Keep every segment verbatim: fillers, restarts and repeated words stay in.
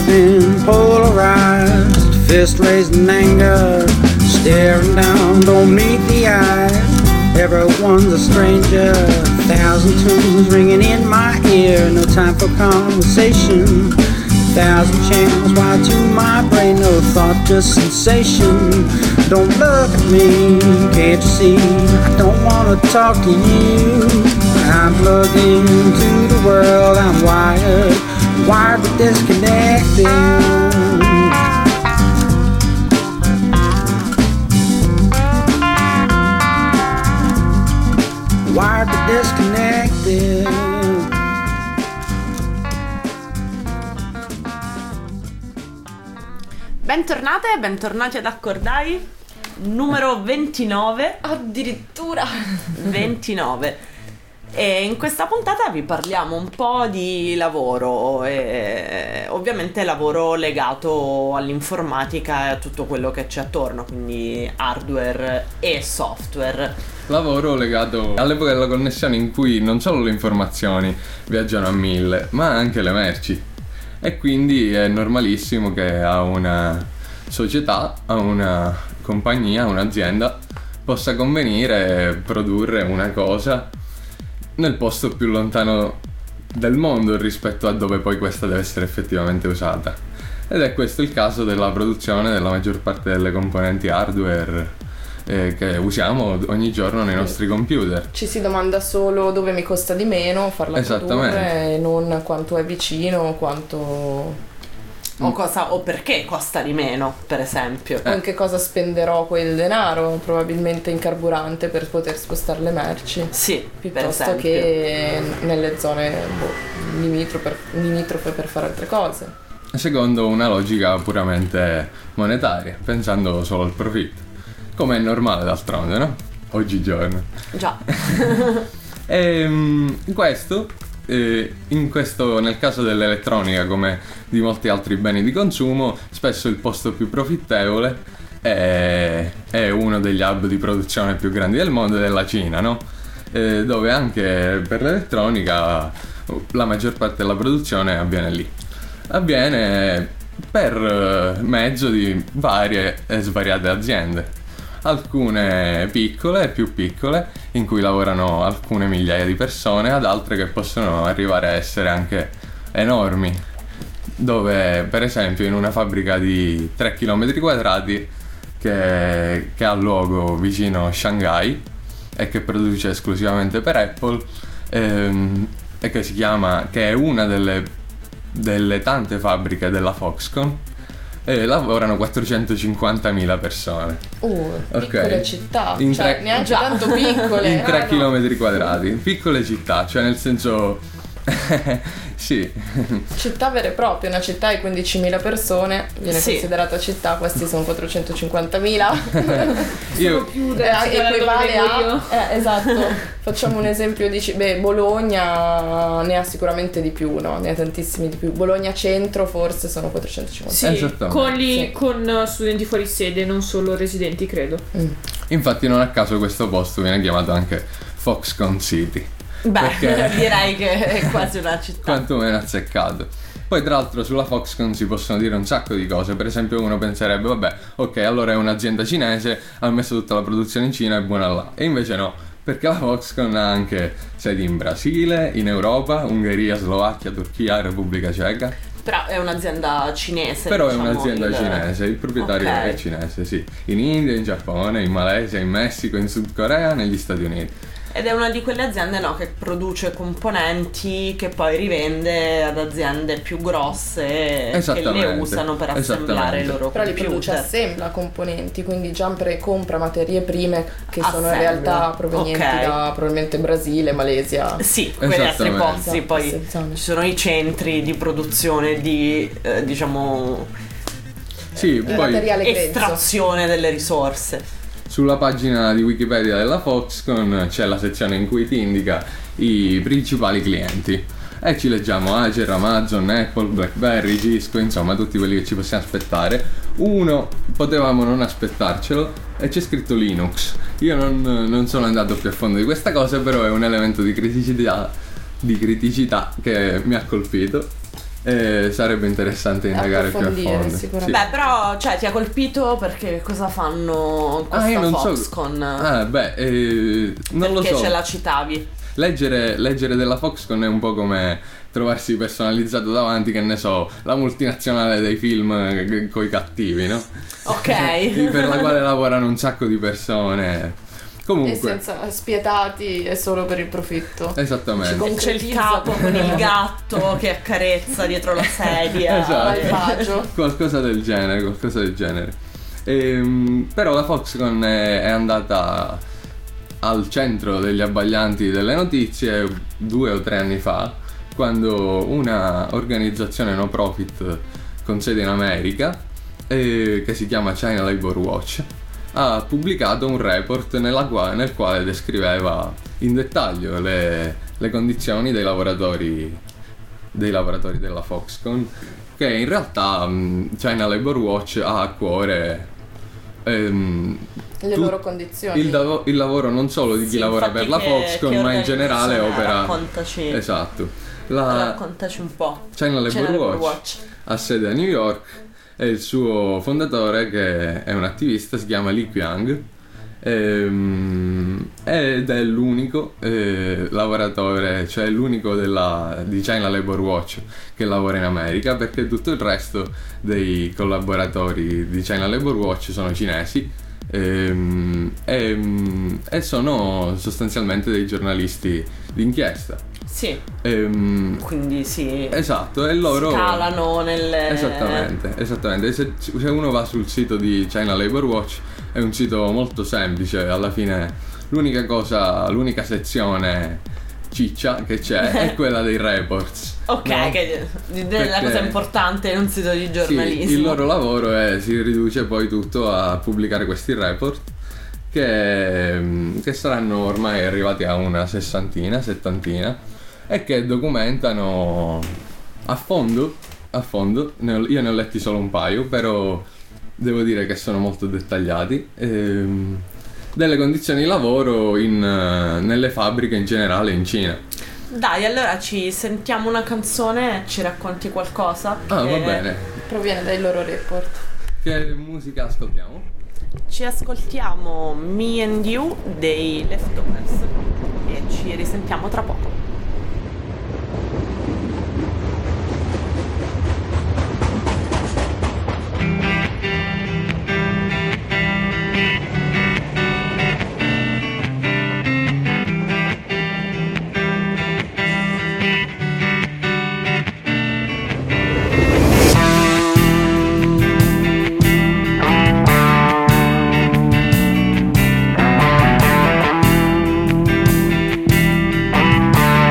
never been polarized, fist raised in anger, staring down, don't meet the eyes. Everyone's a stranger, thousand tunes ringing in my ear, no time for conversation, thousand channels wired to my brain, no thought, just sensation. Don't look at me, can't you see, I don't wanna talk to you. I'm plugged into the world, I'm wired, wired but disconnected. Wired but disconnected. Bentornate, bentornati ad Accordai, numero ventinove. Addirittura ventinove. E in questa puntata vi parliamo un po' di lavoro, e ovviamente lavoro legato all'informatica e a tutto quello che c'è attorno, quindi hardware e software. Lavoro legato all'epoca della connessione in cui non solo le informazioni viaggiano a mille, ma anche le merci. E quindi è normalissimo che a una società, a una compagnia, a un'azienda possa convenire produrre una cosa nel posto più lontano del mondo rispetto a dove poi questa deve essere effettivamente usata. Ed è questo il caso della produzione della maggior parte delle componenti hardware eh, che usiamo ogni giorno nei nostri computer. ci si domanda solo dove mi costa di meno farla produrre e non quanto è vicino, quanto... O cosa, o perché costa di meno, per esempio. o in che cosa spenderò quel denaro, probabilmente in carburante per poter spostare le merci, Sì, per piuttosto esempio. che nelle zone boh, limitrofe, limitrofe per fare altre cose. Secondo una logica puramente monetaria, pensando solo al profitto, come è normale d'altronde, no? Oggigiorno. Già. E questo, eh, in questo, nel caso dell'elettronica come di molti altri beni di consumo, spesso il posto più profittevole è, è uno degli hub di produzione più grandi del mondo, della Cina, no? Eh, dove anche per l'elettronica la maggior parte della produzione avviene lì. Avviene per mezzo di varie e svariate aziende, alcune piccole e più piccole, in cui lavorano alcune migliaia di persone, ad altre che possono arrivare a essere anche enormi, dove per esempio in una fabbrica di tre chilometri quadrati che, che ha luogo vicino Shanghai e che produce esclusivamente per Apple, ehm, e che si chiama, che è una delle, delle tante fabbriche della Foxconn, e lavorano quattrocentocinquantamila persone. Uh, Ok. piccole città, In cioè tre- neanche già. tanto piccole. In tre Ah, no. chilometri quadrati, piccole città, cioè nel senso sì, Città vera e propria, una città di quindicimila persone viene Sì. considerata città, questi sono quattrocentocinquantamila. io più Eh, da equivale io. a eh, esatto. Facciamo un esempio di ci- beh, Bologna ne ha sicuramente di più, no? Ne ha tantissimi di più. Bologna centro forse sono quattrocentocinquanta. Sì, Esattamente. con, gli- Sì. con studenti fuori sede, non solo residenti, credo. Mm. infatti non a caso questo posto viene chiamato anche Foxconn City, Beh, Perché- direi che è quasi una città. quantomeno azzeccato. Poi tra l'altro sulla Foxconn si possono dire un sacco di cose. Per esempio uno penserebbe vabbè, ok, allora è un'azienda cinese, ha messo tutta la produzione in Cina e buona là. E invece no, perché la Foxconn ha anche sedi in Brasile, in Europa, Ungheria, Slovacchia, Turchia, Repubblica Ceca. Però è un'azienda cinese. Però è diciamo, un'azienda il- cinese, il proprietario Ok. è cinese, sì. In India, in Giappone, in Malesia, in Messico, in Sud Corea, negli Stati Uniti. Ed è una di quelle aziende, no, che produce componenti che poi rivende ad aziende più grosse che le Esattamente, usano per assemblare i esattamente. loro Però li produce, computer. assembla componenti, quindi già pre- compra materie prime che sono in Assembla. realtà provenienti Ok. da probabilmente Brasile, Malesia. Sì, quegli altri Esattamente. posti, Esatto, poi sezione. ci sono i centri di produzione di, eh, diciamo, Sì, Il poi materiale grezzo. estrazione delle risorse. sulla pagina di Wikipedia della Foxconn c'è la sezione in cui ti indica i principali clienti. E ci leggiamo Acer, Amazon, Apple, BlackBerry, Cisco, insomma tutti quelli che ci possiamo aspettare. Uno, potevamo non aspettarcelo, e c'è scritto Linux. Io non, non sono andato più a fondo di questa cosa, però è un elemento di criticità, di criticità che mi ha colpito. eh, sarebbe interessante indagare più a Approfondire, fondo. sicuramente. Beh, però, cioè, ti ha colpito perché cosa fanno questa Ah, io non so- Foxconn? Ah, beh, eh, non lo Perché so. ce la citavi? Leggere, leggere della Foxconn è un po' come trovarsi personalizzato davanti, che ne so, la multinazionale dei film con i cattivi, no? Ok. Per la quale lavorano un sacco di persone. E Comunque, senza spietati e solo per il profitto. esattamente. Ci C'è il capo con il gatto che accarezza dietro la sedia. Esatto. Malvagio. Qualcosa del genere, qualcosa del genere. Ehm, però la Foxconn è, è andata al centro degli abbaglianti delle notizie due o tre anni fa, quando una organizzazione no profit con sede in America, eh, che si chiama China Labor Watch, ha pubblicato un report nella quale, nel quale descriveva in dettaglio le, le condizioni dei lavoratori dei lavoratori della Foxconn, che in realtà mh, China Labor Watch ha a cuore ehm, Le tu- loro condizioni. il, davo- il lavoro non solo di chi Sì, lavora infatti per la che- Foxconn, che ma in generale organizzazione è? opera. Raccontaci. Esatto. La Raccontaci un po'. China Labor China Labor Watch, Watch. ha sede a New York e il suo fondatore, che è un attivista, si chiama Li Qiang, ehm, ed è l'unico eh, lavoratore, cioè l'unico della, di China Labor Watch che lavora in America, perché tutto il resto dei collaboratori di China Labor Watch sono cinesi. Ehm, e, e sono sostanzialmente dei giornalisti d'inchiesta. Sì, Ehm, quindi sì. esatto, e loro Scalano nelle... Esattamente, esattamente. Se, se uno va sul sito di China Labor Watch, è un sito molto semplice, alla fine l'unica cosa, l'unica sezione ciccia che c'è è quella dei reports. Ok, no? che della Perché- cosa importante in un sito di giornalismo. Sì, il loro lavoro è, si riduce poi tutto a pubblicare questi report che, che saranno ormai arrivati a una sessantina, settantina, e che documentano a fondo, a fondo, ne ho- io ne ho letti solo un paio, però devo dire che sono molto dettagliati, ehm, delle condizioni di lavoro in, eh, nelle fabbriche in generale in Cina. Dai, allora ci sentiamo una canzone e ci racconti qualcosa. Ah, va perché bene. Proviene dai loro report. Che musica ascoltiamo? Ci ascoltiamo Me and You dei Leftovers e ci risentiamo tra poco. Thank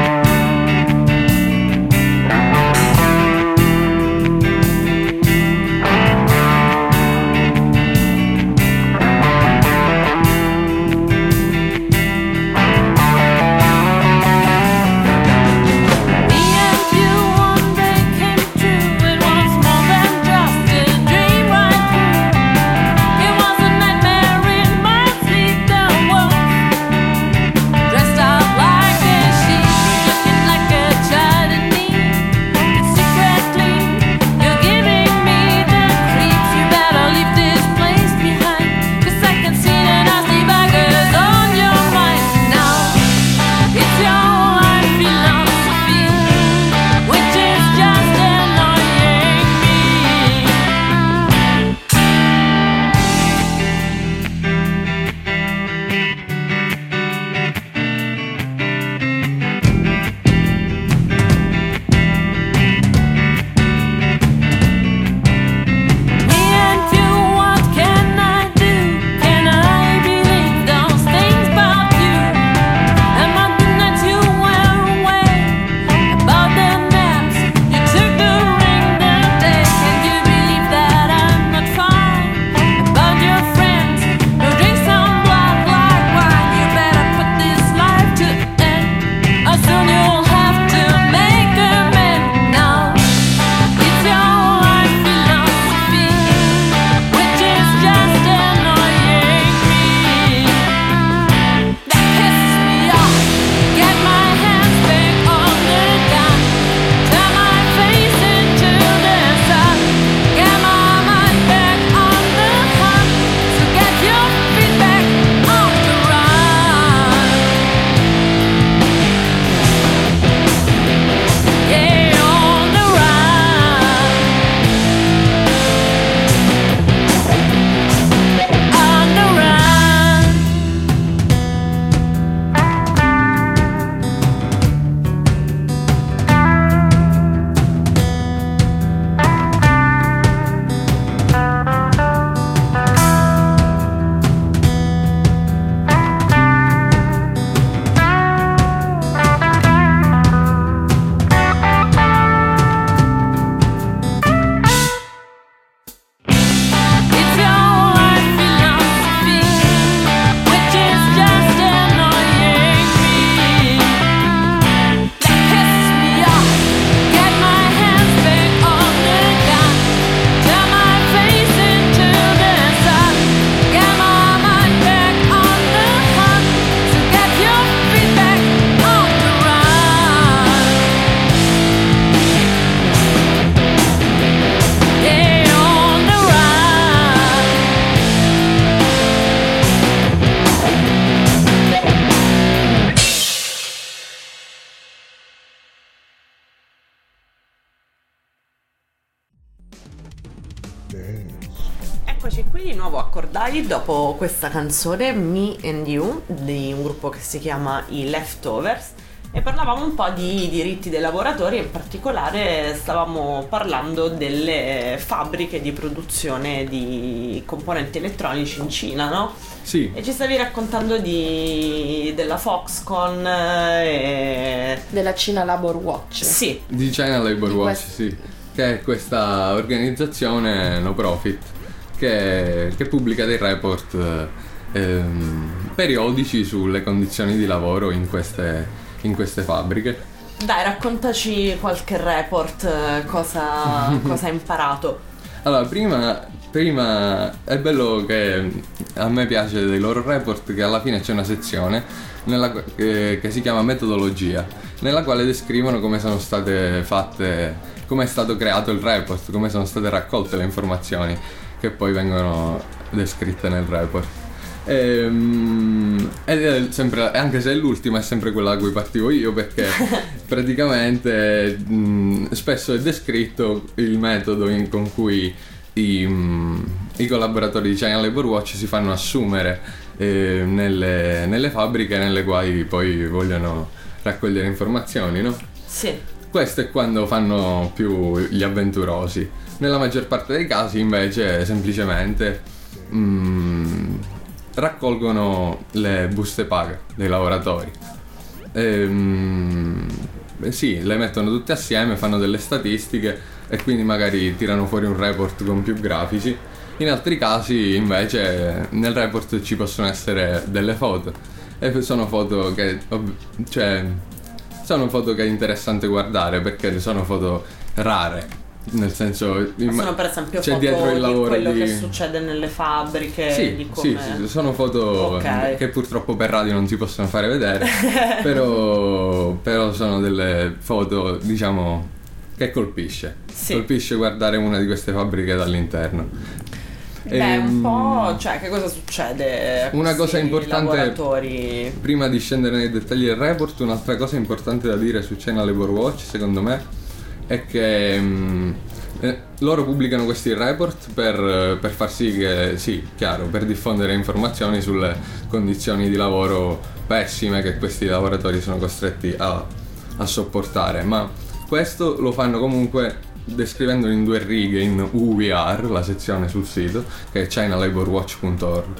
Suicide dopo questa canzone Me and You di un gruppo che si chiama i Leftovers, e parlavamo un po' di diritti dei lavoratori, in particolare stavamo parlando delle fabbriche di produzione di componenti elettronici in Cina, no? Sì. E ci stavi raccontando di, della Foxconn e... Della China Labor Watch. Sì. Di China Labor Di Watch, quest- sì. Che è questa organizzazione no profit che, che pubblica dei report ehm, periodici sulle condizioni di lavoro in queste, in queste fabbriche. Dai, raccontaci qualche report, eh, cosa, cosa hai imparato. Allora, prima, prima è bello che a me piace dei loro report che alla fine c'è una sezione nella, che, che si chiama metodologia, nella quale descrivono come sono state fatte, come è stato creato il report, come sono state raccolte le informazioni che poi vengono descritte nel report. Ehm, Ed è sempre, anche se l'ultima è sempre quella da cui partivo io, perché praticamente mh, spesso è descritto il metodo in, con cui i, mh, i collaboratori di China Labor Watch si fanno assumere eh, nelle, nelle fabbriche nelle quali poi vogliono raccogliere informazioni, no? Sì. Questo è quando fanno più gli avventurosi. Nella maggior parte dei casi invece semplicemente mm, raccolgono le buste paga dei lavoratori. Ehm, eh sì, le mettono tutte assieme, fanno delle statistiche e quindi magari tirano fuori un report con più grafici. In altri casi invece nel report ci possono essere delle foto, e sono foto che, cioè, sono foto che è interessante guardare perché sono foto rare, nel senso Sono per esempio c'è foto dietro il di lavoro quello di... che succede nelle fabbriche, Sì, di sì, come... sì, sono foto Ok. che purtroppo per radio non si possono fare vedere, però, però sono delle foto, diciamo, che colpisce. Sì. Colpisce guardare una di queste fabbriche dall'interno. Beh, Ehm, un po', cioè, che cosa succede a Una cosa questi importante, lavoratori? prima di scendere nei dettagli del report, un'altra cosa importante da dire su China Labor Watch, secondo me, è che mh, eh, loro pubblicano questi report per, per far sì che, sì, chiaro, per diffondere informazioni sulle condizioni di lavoro pessime che questi lavoratori sono costretti a, a sopportare, ma questo lo fanno comunque descrivendolo in due righe in U V R, la sezione sul sito, che è china labor watch punto org.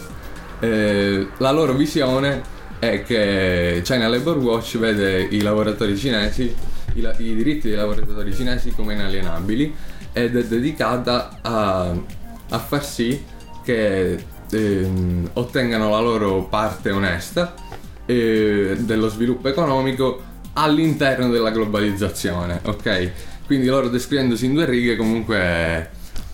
Eh, la loro visione è che China Labor Watch vede i lavoratori cinesi, i, la- i diritti dei lavoratori cinesi come inalienabili, ed è dedicata a, a far sì che ehm, ottengano la loro parte onesta eh, dello sviluppo economico all'interno della globalizzazione, ok? Quindi loro, descrivendosi in due righe, comunque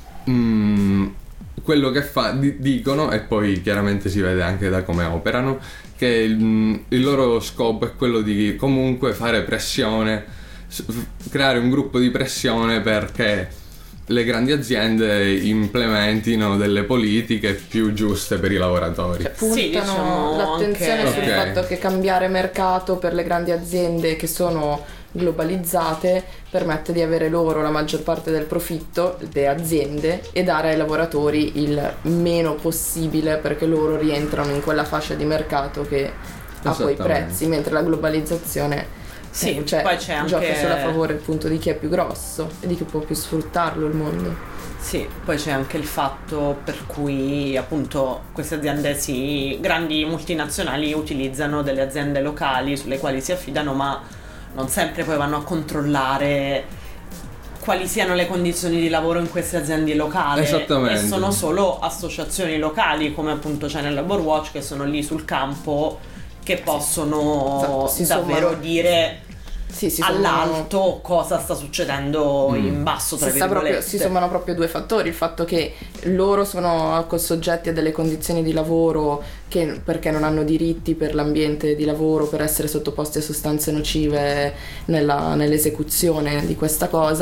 mm, quello che fa, di- dicono, e poi chiaramente si vede anche da come operano, che il, il loro scopo è quello di comunque fare pressione, s- creare un gruppo di pressione perché le grandi aziende implementino delle politiche più giuste per i lavoratori. Puntano Sì, diciamo l'attenzione anche- sul Ok. fatto che cambiare mercato per le grandi aziende che sono globalizzate permette di avere loro la maggior parte del profitto delle aziende e dare ai lavoratori il meno possibile, perché loro rientrano in quella fascia di mercato che ha quei Esattamente. prezzi, mentre la globalizzazione Sì, eh, cioè, poi c'è anche... gioca solo a favore appunto di chi è più grosso e di chi può più sfruttarlo il mondo. Sì, poi c'è anche il fatto per cui appunto queste aziende, sì, grandi multinazionali utilizzano delle aziende locali sulle quali si affidano, ma non sempre poi vanno a controllare quali siano le condizioni di lavoro in queste aziende locali. Esattamente. E sono solo associazioni locali come appunto c'è nel Labor Watch, che sono lì sul campo, che possono Esatto, si davvero sommano- dire Sì, si sommano- all'alto cosa sta succedendo in basso, tra Si, sta proprio, virgolette. si sommano proprio due fattori: il fatto che loro sono soggetti a delle condizioni di lavoro che, perché non hanno diritti per l'ambiente di lavoro, per essere sottoposti a sostanze nocive nella- nell'esecuzione di questa cosa,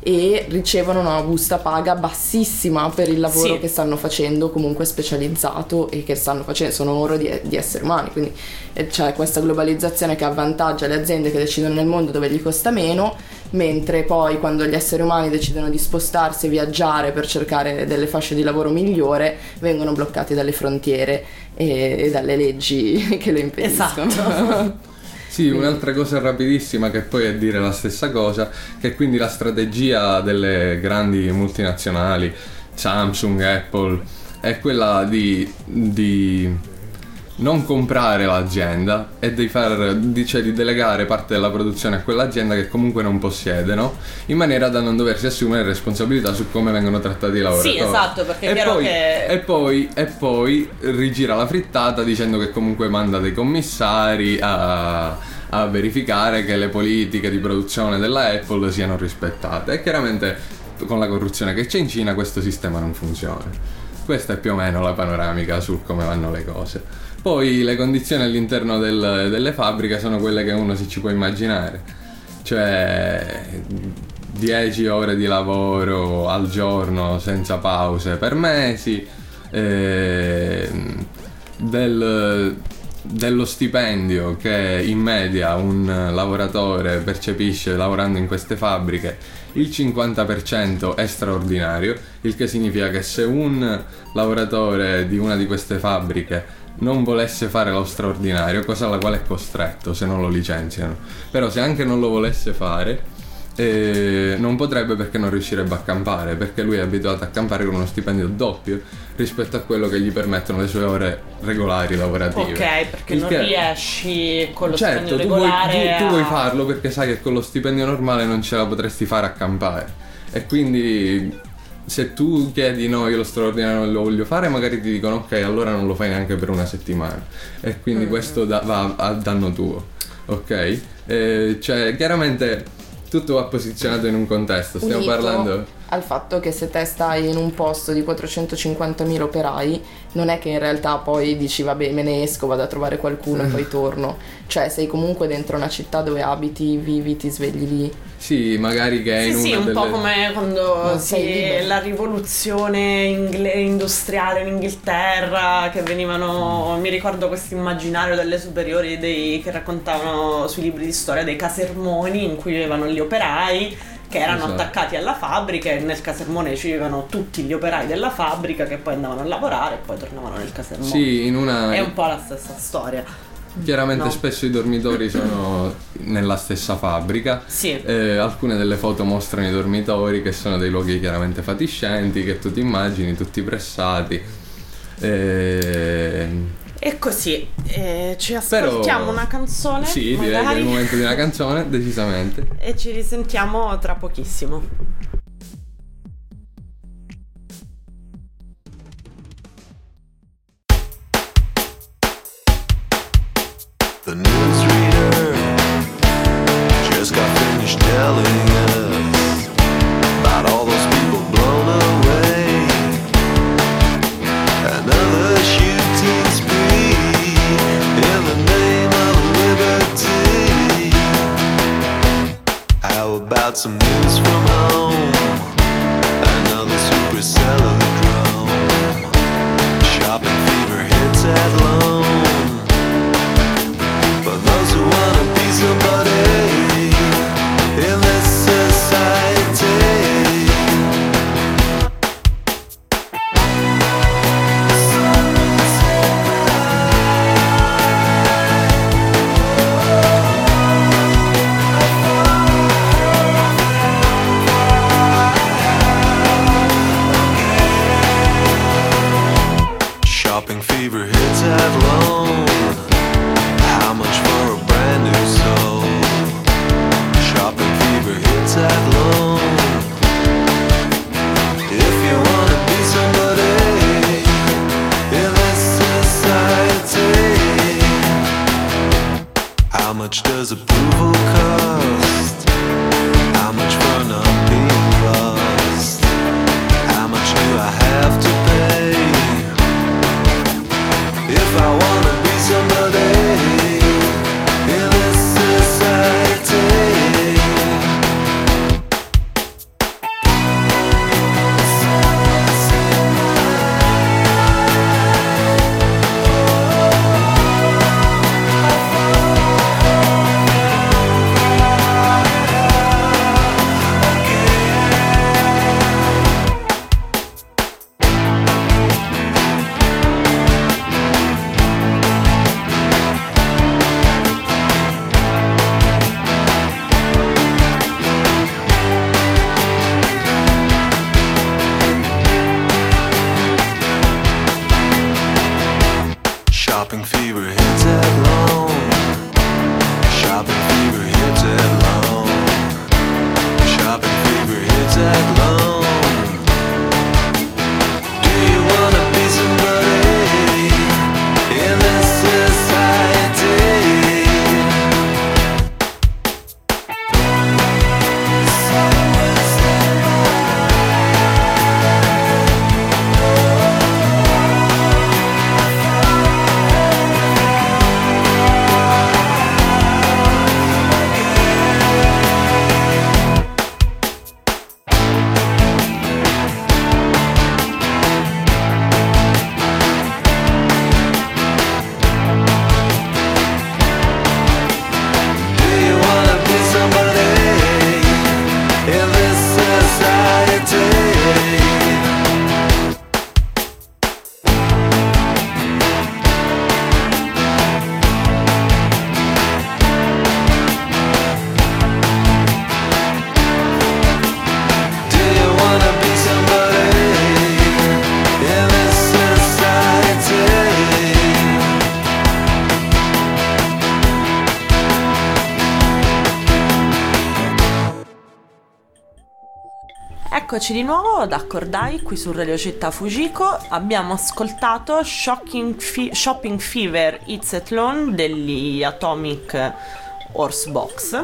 e ricevono una busta paga bassissima per il lavoro Sì. che stanno facendo, comunque specializzato, e che stanno facendo, sono oro di, di esseri umani, quindi eh, c'è questa globalizzazione che avvantaggia le aziende che decidono nel mondo dove gli costa meno, mentre poi quando gli esseri umani decidono di spostarsi e viaggiare per cercare delle fasce di lavoro migliore, vengono bloccati dalle frontiere e, e dalle leggi che lo impediscono. Esatto. Sì, un'altra cosa rapidissima che poi è dire la stessa cosa, che quindi la strategia delle grandi multinazionali, Samsung, Apple, è quella di, di non comprare l'azienda e di, far, di, cioè di delegare parte della produzione a quell'azienda che comunque non possiedono, in maniera da non doversi assumere responsabilità su come vengono trattati i lavoratori. Sì, esatto, perché è e chiaro poi, che... E poi, e poi rigira la frittata dicendo che comunque manda dei commissari a, a verificare che le politiche di produzione della Apple siano rispettate. E chiaramente con la corruzione che c'è in Cina questo sistema non funziona. Questa è più o meno la panoramica su come vanno le cose. Poi le condizioni all'interno del, delle fabbriche sono quelle che uno si ci può immaginare, cioè dieci ore di lavoro al giorno senza pause per mesi, eh, del, dello stipendio che in media un lavoratore percepisce lavorando in queste fabbriche, il cinquanta per cento è straordinario, il che significa che se un lavoratore di una di queste fabbriche non volesse fare lo straordinario, cosa alla quale è costretto se non lo licenziano, però se anche non lo volesse fare eh, non potrebbe, perché non riuscirebbe a campare, perché lui è abituato a campare con uno stipendio doppio rispetto a quello che gli permettono le sue ore regolari lavorative. Ok, perché Il non che- riesci con lo certo, stipendio tu vuoi, regolare tu, tu vuoi a- farlo perché sai che con lo stipendio normale non ce la potresti fare a campare, e quindi se tu chiedi no, io lo straordinario non lo voglio fare, magari ti dicono ok, allora non lo fai neanche per una settimana, e quindi Mm. questo da- va a danno tuo, ok? Eh, cioè chiaramente tutto va posizionato in un contesto, stiamo Unito parlando... al fatto che se te stai in un posto di quattrocentocinquantamila operai, non è che in realtà poi dici vabbè me ne esco, vado a trovare qualcuno e poi torno, cioè sei comunque dentro una città dove abiti, vivi, ti svegli lì. Sì, magari che è Sì, in sì, una un delle... po' come quando Non si, sei libero. la rivoluzione ingle- industriale in Inghilterra, che venivano, mi ricordo questo immaginario delle superiori dei, che raccontavano sui libri di storia dei casermoni in cui vivevano gli operai che erano Esatto. attaccati alla fabbrica, e nel casermone ci vivevano tutti gli operai della fabbrica che poi andavano a lavorare e poi tornavano nel casermone. Sì, in una... È un po' la stessa storia. Chiaramente No. spesso i dormitori sono nella stessa fabbrica. Sì. Eh, alcune delle foto mostrano i dormitori, che sono dei luoghi chiaramente fatiscenti, che tu ti immagini tutti pressati. Eh, E così, eh, ci Però- ascoltiamo una canzone. sì, direi che è magari, il momento di una canzone, decisamente. e ci risentiamo tra pochissimo. The newsreader just got finished telling us about all those people blown away. Another shooting spree in the name of liberty. How about some news from home? Another supercellar drone. Shopping fever hits at loan. For those who wanna be somebody in this society. Shopping fever hits at loan. How much for a brand new soul? Shopping fever hits at loan. If you wanna be somebody in this society, how much does approval cost? How much for not being lost? How much do I have to pay if I wanna be somebody in this society? Shopping fever hits headlong. Shopping fever hits headlong. Shopping fever hits headlong. Do you wanna be somebody in this society? Eccoci di nuovo ad Accordai qui su Radio Città Fujiko. Abbiamo ascoltato Shocking Fe- Shopping Fever It's at Lone degli Atomic Horsebox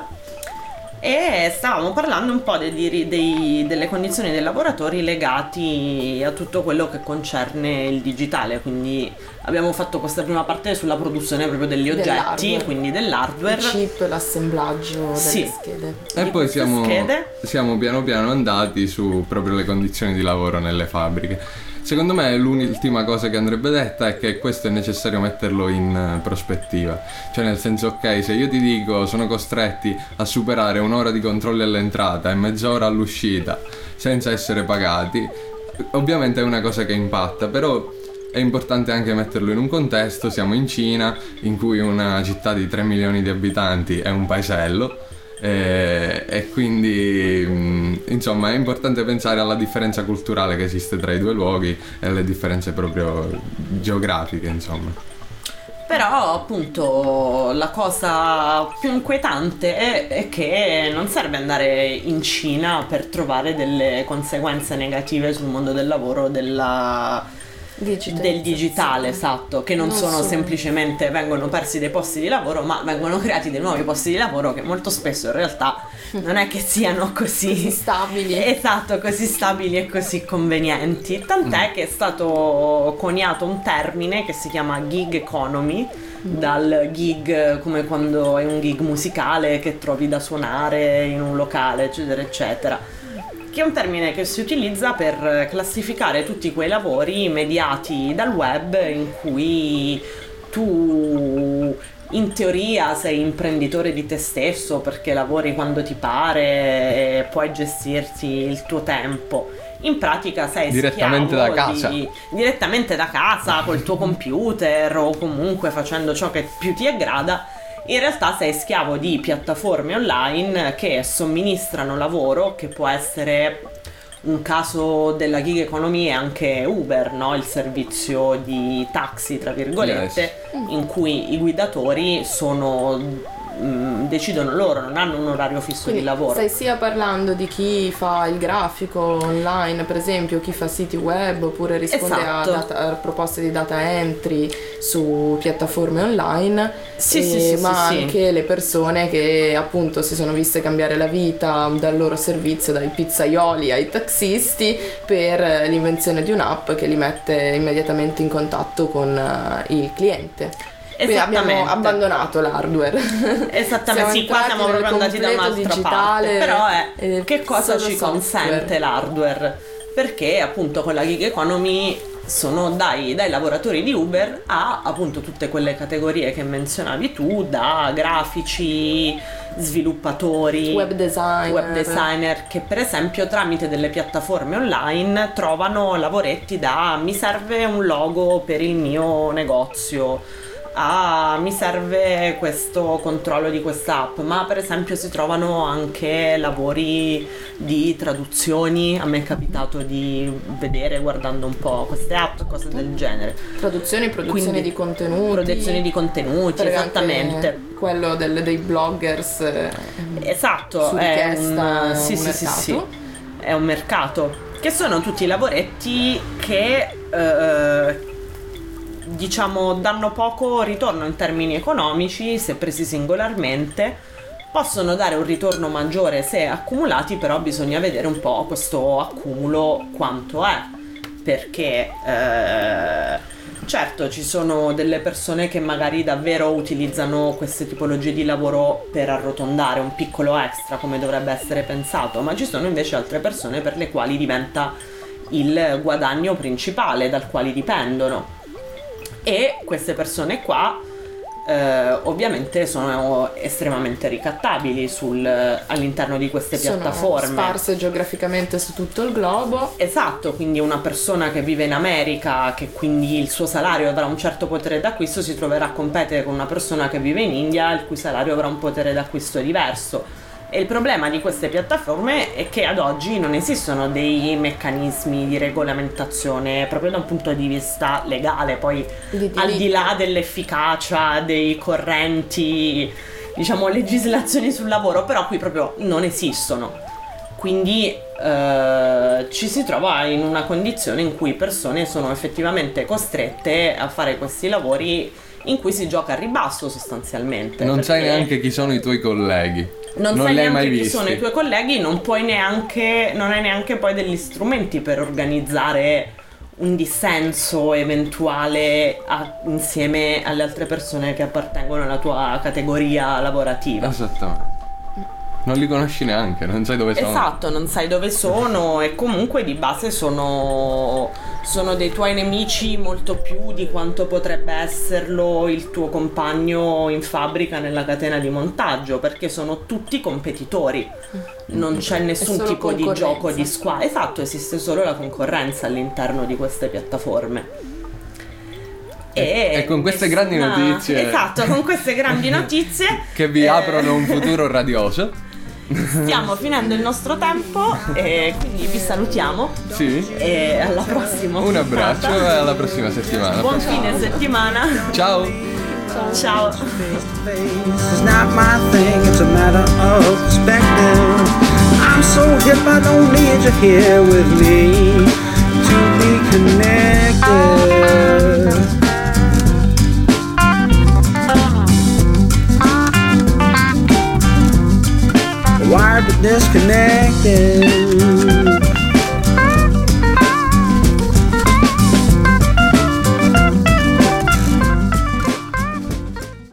e stavamo parlando un po' dei, dei, dei, delle condizioni dei lavoratori legati a tutto quello che concerne il digitale, quindi abbiamo fatto questa prima parte sulla produzione proprio degli oggetti, Dell'hardware. quindi dell'hardware, Il chip, l'assemblaggio delle Sì. schede. E di poi queste siamo, schede. siamo piano piano andati su proprio le condizioni di lavoro nelle fabbriche. Secondo me l'ultima cosa che andrebbe detta è che questo è necessario metterlo in eh, prospettiva. Cioè nel senso, ok, se io ti dico sono costretti a superare un'ora di controlli all'entrata e mezz'ora all'uscita senza essere pagati, ovviamente è una cosa che impatta, però è importante anche metterlo in un contesto. Siamo in Cina, in cui una città di tre milioni di abitanti è un paesello, e, e quindi mh, insomma è importante pensare alla differenza culturale che esiste tra i due luoghi e alle differenze proprio geografiche, insomma. Però appunto la cosa più inquietante è, è che non serve andare in Cina per trovare delle conseguenze negative sul mondo del lavoro della del digitale, esatto, che non, Non sono solo. semplicemente vengono persi dei posti di lavoro, ma vengono creati dei nuovi posti di lavoro che molto spesso in realtà non è che siano così Stabili. esatto, così stabili e così convenienti, tant'è che è stato coniato un termine che si chiama gig economy, dal gig come quando è un gig musicale che trovi da suonare in un locale, eccetera eccetera, che è un termine che si utilizza per classificare tutti quei lavori mediati dal web in cui tu in teoria sei imprenditore di te stesso perché lavori quando ti pare e puoi gestirti il tuo tempo. In pratica sei Direttamente schiavo da casa. di- direttamente da casa col tuo computer o comunque facendo ciò che più ti aggrada. In realtà sei schiavo di piattaforme online che somministrano lavoro, che può essere un caso della gig economy è anche Uber, no? Il servizio di taxi, tra virgolette, Yes. in cui i guidatori sono mh, decidono loro, non hanno un orario fisso Quindi di lavoro. stai sia parlando di chi fa il grafico online, per esempio, chi fa siti web oppure risponde Esatto. a, data- a proposte di data entry su piattaforme online, Sì, e- sì, sì, ma sì, sì. anche le persone che appunto si sono viste cambiare la vita dal loro servizio, dai pizzaioli ai taxisti, per eh, l'invenzione di un'app che li mette immediatamente in contatto con eh, il cliente. Quindi abbiamo Esattamente. abbandonato l'hardware. Esattamente, sì, qua entrati siamo nel proprio andati da completo un'altra digitale parte. Però è e che cosa solo ci software. consente l'hardware? Perché appunto con la gig economy sono dai, dai lavoratori di Uber a appunto tutte quelle categorie che menzionavi tu, da grafici, sviluppatori, Web designer. web designer, che per esempio tramite delle piattaforme online trovano lavoretti da mi serve un logo per il mio negozio, a mi serve questo controllo di questa app, ma per esempio si trovano anche lavori di traduzioni. A me è capitato di vedere guardando un po' queste app, cose del genere. Traduzioni, produzione Quindi, di contenuti. Produzioni di contenuti, Per esattamente. anche quello del- dei bloggers. eh, Esatto, su è richiesta, un, un sì, sì, sì, mercato. sì, è un mercato. Che sono tutti lavoretti che eh, diciamo danno poco ritorno in termini economici se presi singolarmente. Possono dare un ritorno maggiore se accumulati, però bisogna vedere un po' questo accumulo quanto è, perché eh, certo ci sono delle persone che magari davvero utilizzano queste tipologie di lavoro per arrotondare un piccolo extra, come dovrebbe essere pensato, ma ci sono invece altre persone per le quali diventa il guadagno principale, dal quale dipendono. E queste persone qua eh, ovviamente sono estremamente ricattabili sul, all'interno di queste Sono piattaforme. sparse geograficamente su tutto il globo. Esatto, quindi una persona che vive in America, che quindi il suo salario avrà un certo potere d'acquisto, si troverà a competere con una persona che vive in India, il cui salario avrà un potere d'acquisto diverso. E il problema di queste piattaforme è che ad oggi non esistono dei meccanismi di regolamentazione proprio da un punto di vista legale, poi Di al di diritto. là dell'efficacia dei correnti, diciamo, legislazioni sul lavoro, però qui proprio non esistono. Quindi eh, ci si trova in una condizione in cui persone sono effettivamente costrette a fare questi lavori in cui si gioca a ribasso sostanzialmente. Non sai perché neanche chi sono i tuoi colleghi. non, non sai li hai neanche mai chi visti. sono i tuoi colleghi, non puoi neanche, non hai neanche poi degli strumenti per organizzare un dissenso eventuale a- insieme alle altre persone che appartengono alla tua categoria lavorativa. Esattamente. Non li conosci neanche, non sai dove sono. Esatto, non sai dove sono e comunque di base sono, sono dei tuoi nemici molto più di quanto potrebbe esserlo il tuo compagno in fabbrica nella catena di montaggio, perché sono tutti competitori. Non c'è nessun solo tipo di concorrenza. gioco di squadra. Esatto, esiste solo la concorrenza all'interno di queste piattaforme. E- e con queste grandi notizie- Esatto, con queste grandi notizie Che vi eh, aprono un futuro radioso. Stiamo finendo il nostro tempo e quindi vi salutiamo Sì. e alla prossima. Un abbraccio e alla prossima settimana. Buon fine settimana. Ciao. Ciao. It's not my thing, it's a matter of perspective. I'm so hip, I don't need you here with me to be connected. Wired but disconnected.